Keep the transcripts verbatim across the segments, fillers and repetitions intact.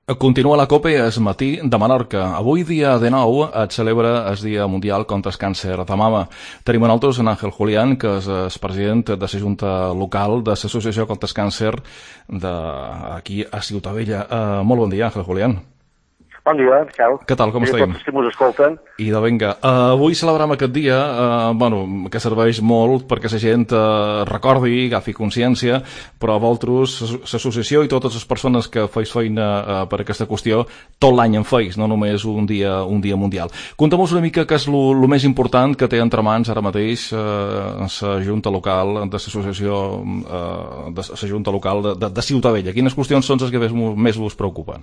Continua la COPE es matí de Menorca. Avui, dia dinou, es celebra el Dia Mundial contra el Càncer de Mama. Tenim amb nosaltres en Ángel Julián, que és el president de la Junta Local de l'Associació contra el Càncer d'aquí a Ciutadella. Uh, molt bon dia, Ángel Julián. Bon dia, Miquel. Què tal, com estem? I tots els escolten. I de vinga. Uh, avui celebrem aquest dia, uh, bueno, que serveix molt perquè la gent uh, recordi, agafi consciència, però vosaltres, l'associació i totes les persones que feis feina uh, per aquesta qüestió, tot l'any en feis, no només un dia, un dia mundial. Contem-nos una mica què és el més important que té entre mans ara mateix uh, la Junta Local de l'associació, uh, de la Junta Local de, de, de Ciutadella. Quines qüestions són les que més vos preocupen?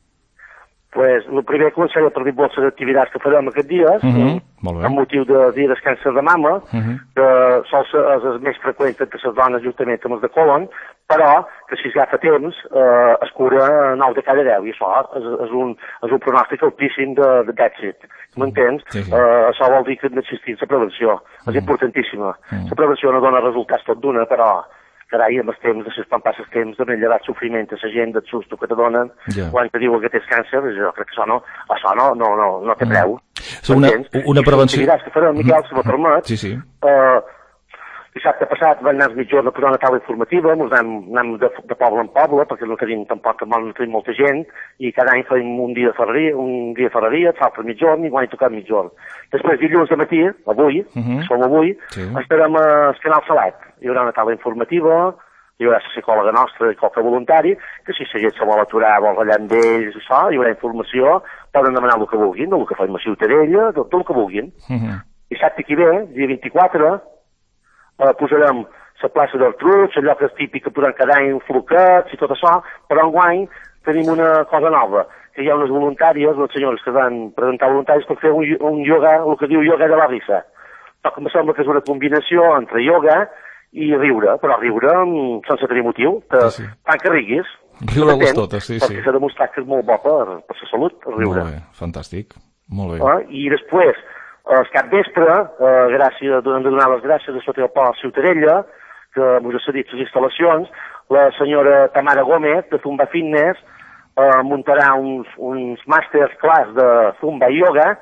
Pues, el primer començaré per dir moltes activitats que farem aquests dies, uh -huh. amb motiu de dia del càncer de mama, uh -huh. que sol ser el més freqüent entre les dones juntament amb els de colon, però que si es agafa temps eh, es cura nou de cada deu, i això és, és, un, és un pronòstic altíssim d'èxit. M'entens? Sí, sí. Eh, això vol dir que n'existeix la prevenció. Uh -huh. És importantíssima. Uh -huh. La prevenció no dona resultats tot d'una, però carai, amb els temps, de quan passa el temps, de llevat sofriment a la gent, del susto que te donen, yeah. quan te diuen que tens càncer, jo crec que això no, això no, no, no, no té preu. Mm. Una, una prevenció... I les que farem, Miquel, si me permet, sí, sí. Uh, dissabte passat vam anar a mitjorn a posar una taula informativa, ens anem, anem de, de poble en poble, perquè no tenim tampoc, no tenim molta gent, i cada any fem un dia de ferreria, un dia de ferreria, l'altre mitjorn, i quan hi toquem mitjorn. Després, dilluns de matí, avui, uh -huh. som avui, sí. estarem al Canal Salat. Hi haurà una taula informativa, hi haurà la psicòloga nostra i qualque voluntari, que si la gent se vol aturar, vol ratllar amb ells, això, hi haurà informació, poden demanar el que vulguin, el que fem a Ciutadella, tot el que vulguin. Uh -huh. Dissabte que ve, dia vint-i-quatre, eh, posarem la plaça d'Artruig, allò que és típic que posem cada any floquets i tot això, però enguany tenim una cosa nova, que hi ha unes voluntàries, unes senyores que van presentar voluntaris per fer un, un ioga, el que diu ioga de la risa. Però que em sembla que és una combinació entre ioga i riure, però riure sense tenir motiu, que sí, sí. tant que riguis. Riure-les totes, sí, sí. Perquè s'ha demostrat que és molt bo per, per la salut, riure. Molt bé, fantàstic, molt bé. Eh? I després, el capvespre, eh, gràcies, hem de donar les gràcies a Sota el Pol a Ciutadella, que us ha cedit les instal·lacions, la senyora Tamara Gómez, de Zumba Fitness, eh, muntarà uns, uns màsters clars de Zumba i Yoga,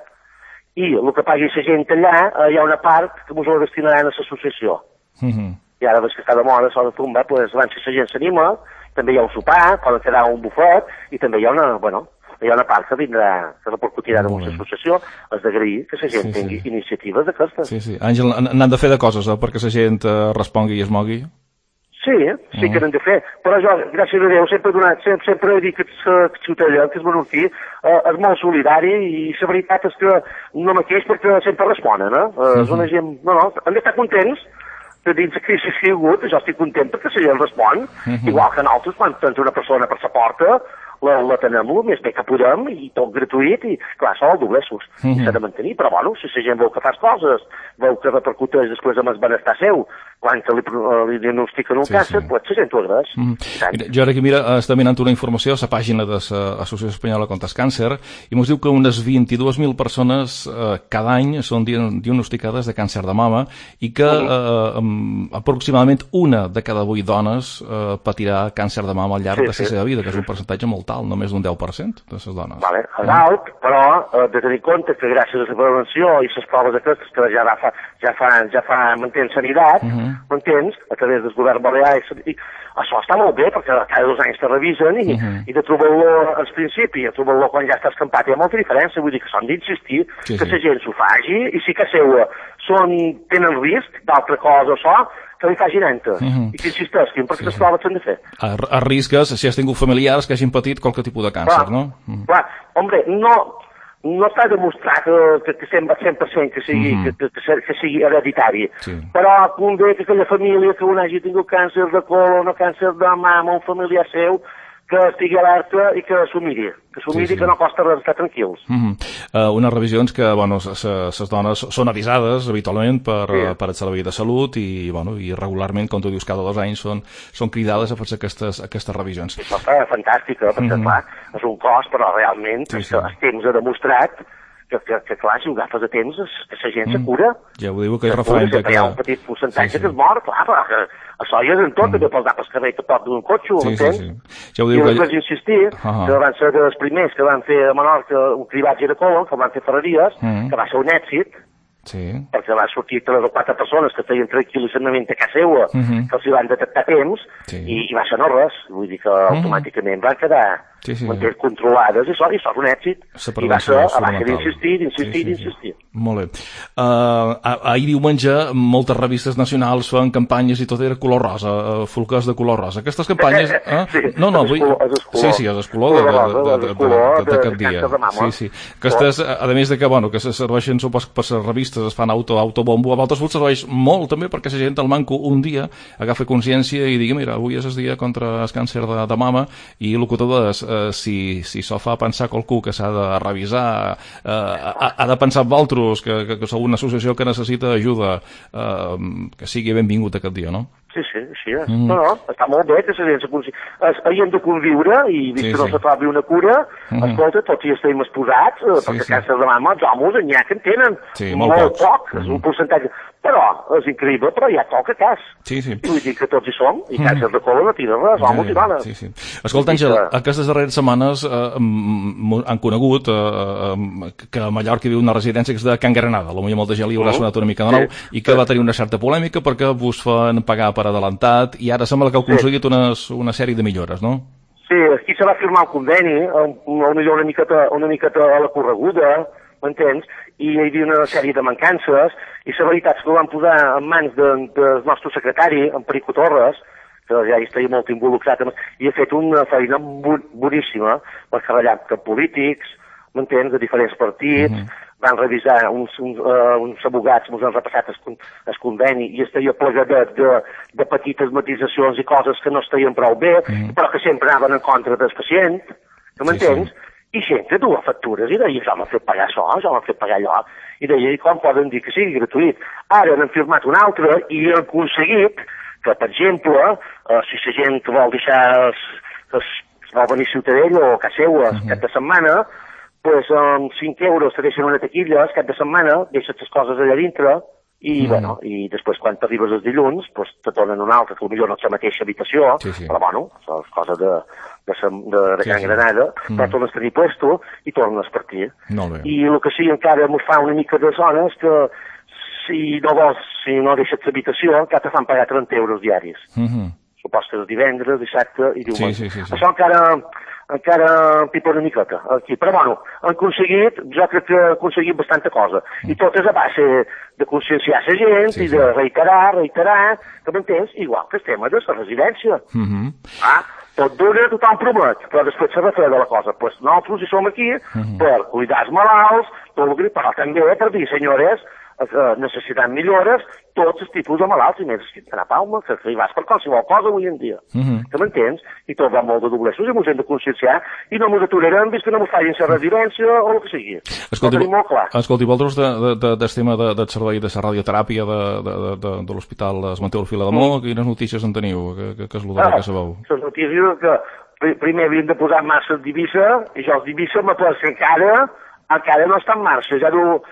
i el que pagui la gent allà, eh, hi ha una part que us ho destinaran a l'associació. Uh -huh. I ara, des que està de moda això de Zumba, pues, abans si la gent s'anima, també hi ha un sopar, poden quedar un bufet, i també hi ha una, bueno, hi ha una part que vindrà, que repercutirà en una associació, és d'agrair que la gent sí, tingui sí. iniciatives d'aquestes. Sí, sí. Àngel, n'han de fer de coses, eh, perquè la gent eh, respongui i es mogui? Sí, sí uh. que n'han de fer, però jo, gràcies a Déu, sempre he donat, sempre, sempre he dit que el Ciutadella, que és menorquí, eh, és molt solidari, i la veritat és que no m'aqueix perquè sempre responen, eh? Uh -huh. És una gent, no, no, hem d'estar contents, que dins de crisi que hi ha hagut, jo estic content perquè la gent respon, uh -huh. igual que nosaltres, quan tens una persona per la porta, la, la tenem el més bé que podem, i tot gratuït, i clar, això vol doblesos, uh -huh. i s'ha de mantenir, però bueno, si la gent veu que fas coses, veu que repercuteix després amb el benestar seu, quan que li, li diagnostiquen un sí, càncer, sí. pues la gent ho agraeix. Uh -huh. Jo ara aquí, mira, està mirant una informació a la pàgina de l'Associació Espanyola contra el Càncer, i ens diu que unes vint-i-dues mil persones eh, cada any són diagnosticades de càncer de mama, i que uh -huh. eh, aproximadament una de cada vuit dones eh, patirà càncer de mama al llarg sí, de la seva sí. vida, que és un percentatge molt alt, només d'un deu per cent de les dones. Vale, és alt, però eh, de tenir compte que gràcies a la prevenció i les proves aquestes que ja fa, ja fa, ja fa mantenir sanitat, uh -huh. m'entens? A través del govern balear, i, i això està molt bé, perquè cada dos anys te revisen, i, uh -huh. i de trobar-lo al principi, a trobar-lo quan ja estàs escampat, hi ha molta diferència, vull dir que s'han d'insistir, sí, que sí. la gent s'ho faci, i si que seua són, tenen risc d'altra cosa, això, que li facin enta, uh -huh. i que insisteixin, perquè sí, les proves s'han de fer. A, a risques, si has tingut familiars que hagin patit qualque tipus de càncer, clar, no? Uh -huh. Clar, hombre, no, no està demostrat que, que, que cent per cent que sigui, uh -huh. que, que, que sigui hereditari, sí. però convé que aquella família que un hagi tingut càncer de colon o càncer de mama, un familiar seu, que estigui alerta i que s'ho miri, que s'ho miri, sí, sí. que no costa res estar tranquils. Uh -huh. uh, unes revisions que, bueno, les dones són avisades habitualment per, sí. per el Servei de Salut, i, bueno, i regularment, com tu dius, cada dos anys són, són cridades a fer aquestes, aquestes revisions. Això és fantàstic, perquè, uh -huh. clar, és un cost, però realment sí, sí. el temps ha demostrat que, que, que clar, si ho agafes a temps, que la gent mm. se cura. Ja ho diu que és referent que... Hi ha un petit percentatge sí, sí. que es mor, clar, però que això ja és en tot, mm. també pels àpats que veig que pot d'un cotxe, sí, m'entens? Sí, sí. Ja ho diu I que... després insistir uh -huh. que van ser els primers que van fer a Menorca un cribatge de colon, que van fer ferreries, mm. que va ser un èxit, sí. perquè va sortir tres o quatre persones que feien tranquil·lissament a casa seva, uh -huh. que els hi van detectar temps, sí. i, i va ser no res, vull dir que uh -huh. automàticament van quedar sí, sí. controlades, i això, i això és un èxit, i va ser a base d'insistir, d'insistir, sí, sí, d'insistir. Sí. Molt bé. Uh, ahir diumenge moltes revistes nacionals feien campanyes i tot era color rosa, uh, fulcars de color rosa. Aquestes campanyes... Eh? sí, no, no, vull... sí, sí, és el color d'aquest dia. Sí, sí. Aquestes, a més de que, bueno, que se serveixen supos per les revistes, es fan auto, autobombo, a altres vols serveix molt també perquè la gent al manco un dia agafa consciència i digui, mira, avui és el dia contra el càncer de, de mama i el que tot és, eh, si, si s'ho fa pensar qualcú que s'ha de revisar, eh, ha, ha de pensar en vosaltres, que, que, que sou una associació que necessita ajuda, eh, que sigui benvingut aquest dia, no? Sí, sí, així és. Mm. No, no, està molt bé que la gent s'aconsi... Hi hem de conviure i vist sí, que no sí. se trobi una cura, mm. escolta, tots hi estem exposats, sí, perquè sí. càncer de mama, els homes n'hi ha que en tenen. Sí, molt, molt poc, mm. és un percentatge. Però, és increïble, però ja toca cas. Sí, sí. I vull dir que tots hi som, i càncer mm. de colon no tira res, homes sí, i dones. Sí, sí. Escolta, Àngel, que... aquestes darreres setmanes eh, han conegut eh, que a Mallorca hi viu una residència que és de Can Granada, potser molta gent li haurà sonat una mica de nou, sí. i que va tenir una certa polèmica perquè vos fan pagar per adelantat i ara sembla que heu aconseguit sí. unes, una sèrie de millores, no? Sí, aquí se va firmar un conveni, potser una miqueta, una miqueta a la correguda, m'entens? I hi havia una sèrie de mancances, i la veritat és que ho vam posar en mans de, del nostre secretari, en Perico Torres, que ja hi estaria molt involucrat, i ha fet una feina boníssima, per treballar amb polítics, m'entens, de diferents partits, mm -hmm. van revisar uns, uns, uh, uns abogats, ens han repassat el, el conveni, i estaria plegadet de, de petites matisacions i coses que no estaven prou bé, mm -hmm. però que sempre anaven en contra del pacient, que m'entens? Sí, sí. I gent que duia factures i deia, jo m'ha fet pagar això, jo m'ha fet pagar allò, i deia, com poden dir que sigui gratuït? Ara n'han firmat un altre i han aconseguit que, per exemple, eh, si la gent que vol deixar, es, es vol venir a Ciutadella o a casa seva uh-huh. cap de setmana, pues amb cinc euros te deixen una taquilla cap de setmana, deixes les coses allà dintre, i, mm. bueno, i després quan t'arribes els dilluns, pues, te tornen un altre, que potser no és la mateixa habitació, sí, sí. però bueno, això és cosa de, de, de, de Can sí, sí. Granada, mm. però tornes a tenir puesto i tornes a partir. I el que sí encara m'ho fa una mica de zona és que si no vols, si no deixes l'habitació, que te fan pagar trenta euros diaris. Mm -hmm. Supos que és divendres, dissabte i diumenge. Sí, sí, sí, sí. Això encara... encara pipa una miqueta aquí, però bueno, han aconseguit, jo crec que han aconseguit bastanta cosa, i tot és a base de conscienciar la gent sí, sí. i de reiterar, reiterar, que m'entens? Igual que el tema de la residència. Mm -hmm. ah, tot dura, tothom promet, però després se refreda la cosa. Pues nosaltres hi som aquí mm -hmm. per cuidar els malalts, tot el que, però també per dir, senyores, eh, necessitant millores tots els tipus de malalts, i més que a Palma, que, que hi vas per qualsevol cosa avui en dia. Mm -hmm. Que m'entens? I tot va molt de doblessos i mos hem de conscienciar i no mos aturarem fins que no mos facin la residència o el que sigui. Escolti, ho molt clar. Escolti, vosaltres de, de, de, del tema de, del servei de la radioteràpia de, de, de, de, de l'Hospital Esmenteu Orfila de Mó, mm. quines notícies en teniu? Que, que, que és el darrer ah, que sabeu? Les notícies que primer havien de posar en marxa el d'Ibissa, i jo els d'Ibissa me penso que encara, encara no està en marxa, ja no...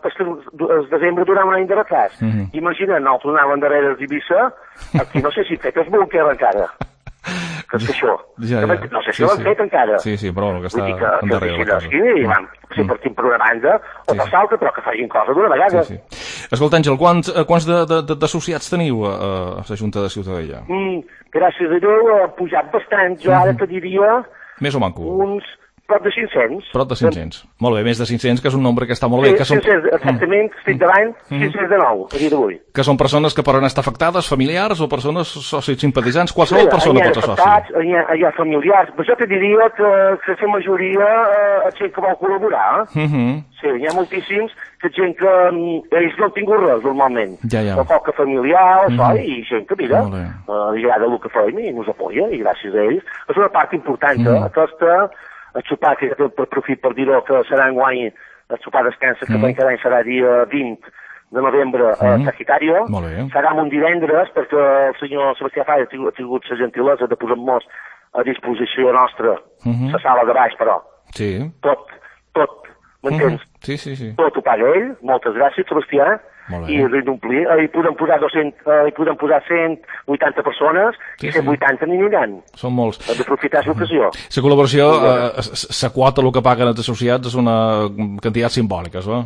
el desembre durant un any de retard. Mm -hmm. Imagina, nosaltres anàvem darrere els d'Ibissa, aquí no sé si fet el búnquer encara. Que és això. Ja, ja. No sé si sí, l'han sí. fet encara. Sí, sí, però no, que està que, endarrere que la cosa. I van, si mm. partim per una banda, o sí, per l'altra, però que facin cosa d'una vegada. Sí, sí. Escolta, Àngel, quants, quants d'associats teniu a, a la Junta de Ciutadella? Mm, gràcies a Déu ha pujat bastant. Jo mm -hmm. ara te diria... Més o manco? Uns... prop de cinc-cents. Prop de cinc-cents. Molt bé, més de cinc-cents, que és un nombre que està molt bé. Sí, que són... cinc-cents, exactament, mm. estic davant, mm. cinc-cents de nou, a dia d'avui. Que són persones que poden estar afectades, familiars, o persones socis simpatitzants, qualsevol sí, persona pot ser soci. Hi ha, hi ha familiars, però jo te diria que, que la majoria eh, és gent que vol col·laborar. Eh? Mm -hmm. Sí, hi ha moltíssims que gent que ells no han tingut res, normalment. Ja, ja. Però que familiar, mm -hmm. i gent que, mira, uh, li agrada el que feim i ens apoya, i gràcies a ells. És una part important, mm -hmm. aquesta... el sopar, que per profit per dir-ho, que serà enguany, el sopar descansa, que mm. cada any serà dia vint de novembre a mm. Sagitario. Serà un divendres, perquè el senyor Sebastià Fai ha tingut, tingut la gentilesa de posar-nos a disposició nostra, mm -hmm. la sala de baix, però. Sí. Tot, tot m'entens? Mm-hmm. Sí, sí, sí. Tot ho paga ell, moltes gràcies, Sebastià, i li d'omplir, eh, hi podem posar cent, eh, hi podem posar cent vuitanta persones, sí, i cent vuitanta sí. n'hi aniran. Són molts. Hem d'aprofitar l'ocasió. La col·laboració, eh, la quota, el que paguen els associats, és una quantitat simbòlica, no?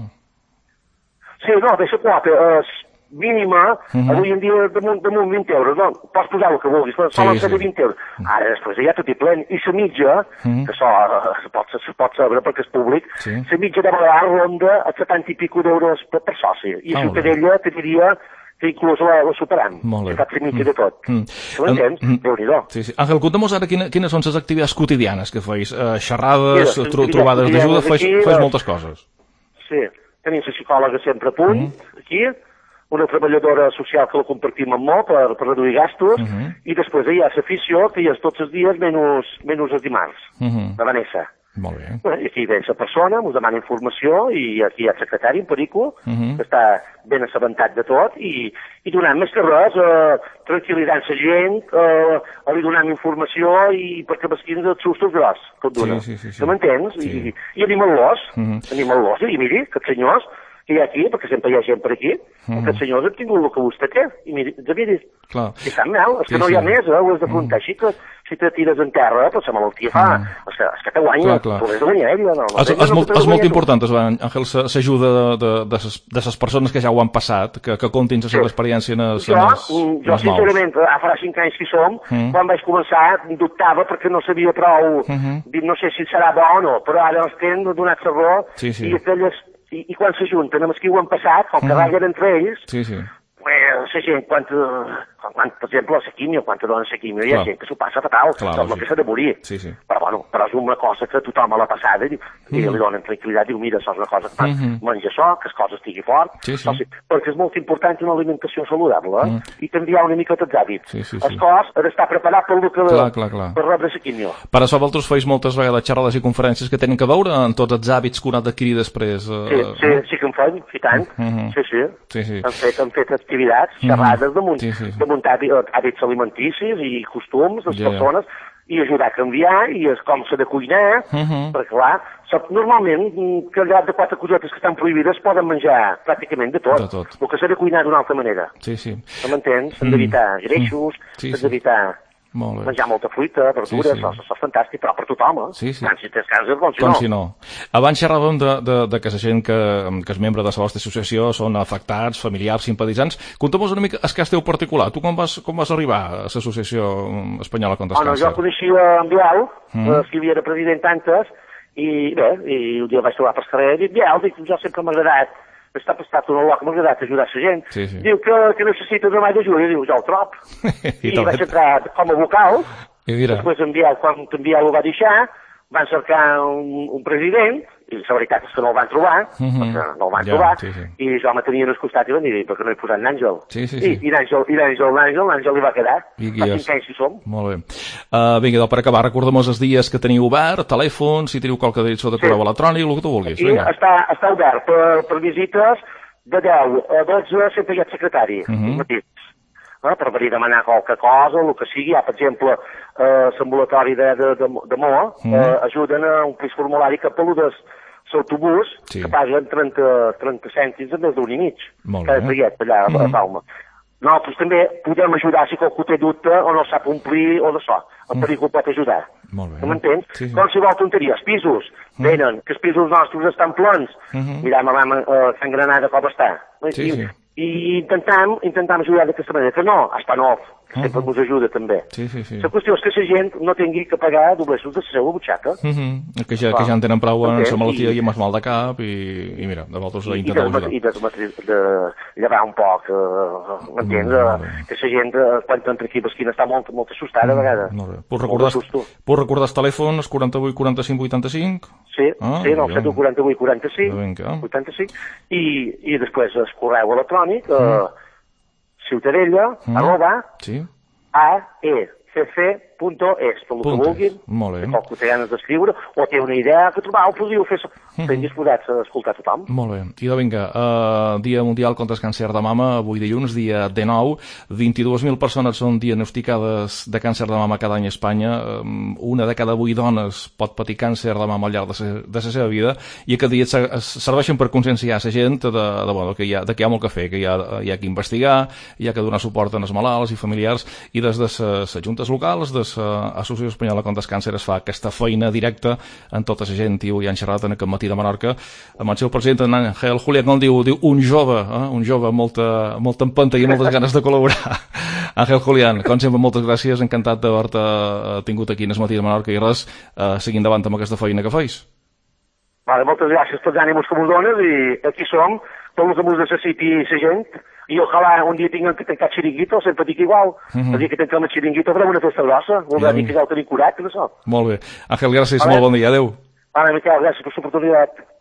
Sí, no, bé, la quota és mínima, uh-huh. avui en dia damunt, damunt vint euros, no? Pots posar el que vulguis, però solen sí, ser sí. de vint euros. Ara després ja tot hi plen. I la mitja, uh-huh. que això se pot, se pot saber perquè és públic, sí. la mitja de Balear ronda a setanta i pico d'euros per, per soci. I a Ciutadella te diria que inclús la, la superant. Molt bé. Que fa la mitja de tot. Mm. Tu m'entens? Mm. Déu-n'hi-do. Sí, sí. Àngel, conta'm ara quines, quines són les activitats quotidianes que feis. Uh, xerrades, Mira, tro trobades d'ajuda, feis, feis moltes coses. Sí, tenim la psicòloga sempre a punt, mm. aquí, una treballadora social que la compartim amb molt per, per reduir gastos, uh -huh. i després hi ha l'afició, que hi és tots els dies menys, menys els dimarts, uh -huh. de Vanessa. Molt bé. Bueno, i aquí ve la persona, ens demana informació, i aquí hi ha el secretari, en Perico, uh -huh. que està ben assabentat de tot, i, i donant més que res, eh, tranquil·litzant la gent, eh, li donant informació, i perquè mesquins els sustos gros que et dona. Sí, sí, sí, sí. Que m'entens? Sí. I, i animant-los, uh -huh. animant-los, i miri, aquests senyors, que hi ha aquí, perquè sempre hi ha gent per aquí, mm. aquests senyors han tingut el que vostè té, i miri, de miri, clar. I estan mal, és que sí, no hi ha sí. més, eh? Ho has d'afrontar, mm. així que si te tires en terra, però la malaltia fa, mm. és que, és que te guanya, tu l'has de guanyar ella, no? És, és, molt, és molt important, Àngel, s'ajuda de, de, de les persones que ja ho han passat, que, que contin la seva sí. experiència en els Jo, en jo sincerament, farà cinc anys que hi som, mm. quan vaig començar, dubtava perquè no sabia prou, mm -hmm. dir, no sé si serà bo o no, però ara els tenen donat la raó, sí, sí. i aquelles I, i quan s'ajunten amb els que ho han passat, com que ragen entre ells, sí, sí. pues, la gent, quan, quan, per exemple, la quimio, quan te donen la quimio, hi ha gent que s'ho passa fatal, sembla que s'ha de morir. Sí, sí. Però, bueno, però és una cosa que tothom a la passada i, mm. i li donen tranquil·litat, diu, mira, això és una cosa que fan, mm -hmm. menja això, que el cos estigui fort, sí, sí. Això, perquè és molt important una alimentació saludable, mm. i canviar una mica els hàbits. Sí, sí, sí. El cos ha d'estar preparat per, que, clar, clar, clar. per rebre la quimio. Per això vosaltres feis moltes vegades xerrades i conferències que tenen que veure en tots els hàbits que un ha d'adquirir després. Eh, sí, sí, eh? sí que en fem, i tant, mm -hmm. sí, sí. sí, sí. Han fet, han fet activitats, xerrades mm -hmm. damunt, sí, sí, sí. damunt hàbits alimenticis i costums de les yeah, persones, yeah. i ajudar a canviar, i és com s'ha de cuinar, uh -huh. perquè clar, normalment, que al llarg de quatre cosetes que estan prohibides poden menjar pràcticament de tot, de tot. el que s'ha de cuinar d'una altra manera. Sí, sí. No m'entens? S'han d'evitar greixos, sí, s'han sí. d'evitar menjar molta fruita, verdures, sí, sí. Això, això és fantàstic, però per tothom, eh? Sí, sí. Tant si tens càncer com si com no. Si no. Abans xerràvem de, de, de que la gent que, que és membre de la vostra associació són afectats, familiars, simpatitzants. Conta'm-nos una mica el cas teu particular. Tu com vas, com vas arribar a l'associació espanyola contra el bueno, càncer? Jo coneixia en Biel, mm. que hi havia de president antes, i bé, i un dia el vaig trobar per carrer, i dic, Biel, dic, jo sempre m'ha agradat, està estat un olor que m'ha agradat ajudar la gent. Sí, sí. Diu que, que necessita una mà d'ajuda, i diu, jo el trob. I, I vaig entrar com a vocal, i mira. Després en Biel, quan en Biel ho va deixar, van cercar un, un president, i la veritat és que no el van trobar, uh -huh. perquè no el van ja, trobar, sí, sí. i jo me tenia al costat i van dir, perquè no he posat l'Àngel. Sí, sí, sí. I, i l'Àngel, i l'Àngel, l'Àngel, l'Àngel li va quedar. Fa cinc anys si som. Molt bé. Uh, vinga, doncs per acabar, recordem-nos els dies que teniu obert, telèfon, si teniu qualque direcció de correu sí. electrònic, el que tu vulguis. I està, està obert per, per visites de deu a dotze, sempre hi ha el secretari, uh -huh. matins. Eh, per venir a demanar qualque cosa, el que sigui. Ja, per exemple, eh, l'ambulatori de, de, de, de Moa mm. eh, ajuden a omplir el formulari que peludes l'autobús, sí. que paguen trenta, trenta cèntims en més d'un i mig. Molt cada bé. trajecte allà mm. a Palma. Nosaltres també podem ajudar si qualcú té dubte o no sap omplir o d'això. El perico pot ajudar. Molt bé. No m'entens? Sí, sí. Qualsevol tonteria. Els pisos mm. venen, que els pisos nostres estan plens. Mm -hmm. Mirem a uh, Sant Granada com està. Sí, sí. I intentam, intentam ajudar d'aquesta manera, que no, hasta no, que sempre uh -huh. ens ajuda també. Sí, sí, sí. La qüestió és que la gent no tingui que pagar doblessos de la seva butxaca. Uh -huh. que, ja, que ja en tenen prou en la malaltia i, i amb el mal de cap i, i mira, de vosaltres la intenteu ajudar. I de, de, de llevar un poc, uh, m'entens? Mm, que la gent, uh, quan entra aquí a l'esquina, està molt, molt assustada a vegades. Molt bé. Puc recordar, puc recordar els telèfons quaranta-vuit quaranta-cinc vuitanta-cinc? Sí, ah, sí, nou set u quaranta-vuit quaranta-cinc, vuitanta-cinc, i, i després el correu electrònic, uh, ciutadella, mm. arroba, sí. a e c c punto es, tot el que vulguin, molt bé. que té ganes d'escriure, o té una idea que trobar, ho podríeu fer, estem disposats a escoltar tothom. Molt bé. I de vinga, uh, Dia Mundial contra el Càncer de Mama, avui dilluns, dia dinou, vint-i-dues mil persones són diagnosticades de càncer de mama cada any a Espanya, um, una de cada vuit dones pot patir càncer de mama al llarg de, se, de la seva vida, i aquest dia serveixen per conscienciar la gent de, de, bueno, que, hi ha, de que hi ha molt que fer, que hi ha, hi ha que investigar, hi ha que donar suport als malalts i familiars, i des de les juntes locals, de l'Associació Espanyola contra el Càncer es fa aquesta feina directa en tota la gent, i avui han xerrat en aquest matí de Menorca amb el seu president, en Ángel Julián, com diu, diu un jove, eh? un jove amb molta, molta empenta i moltes ganes de col·laborar. Àngel Julián, com sempre, moltes gràcies, encantat d'haver-te tingut aquí en el matí de Menorca, i res, eh, seguint davant amb aquesta feina que feis. Vale, moltes gràcies per els ànims que m'ho dones, i aquí som, tot el que m'ho necessiti la gent, i ojalà un dia tinguem que tancar xiringuito, sempre dic igual, uh -huh. el dia que tanquem el xiringuito farem una festa grossa, voldrà dir que ja ho tenim curat, que no so. Molt bé. Àngel, gràcies, vale. Molt bon dia, adeu. Vale, Miquel, gràcies per l'oportunitat.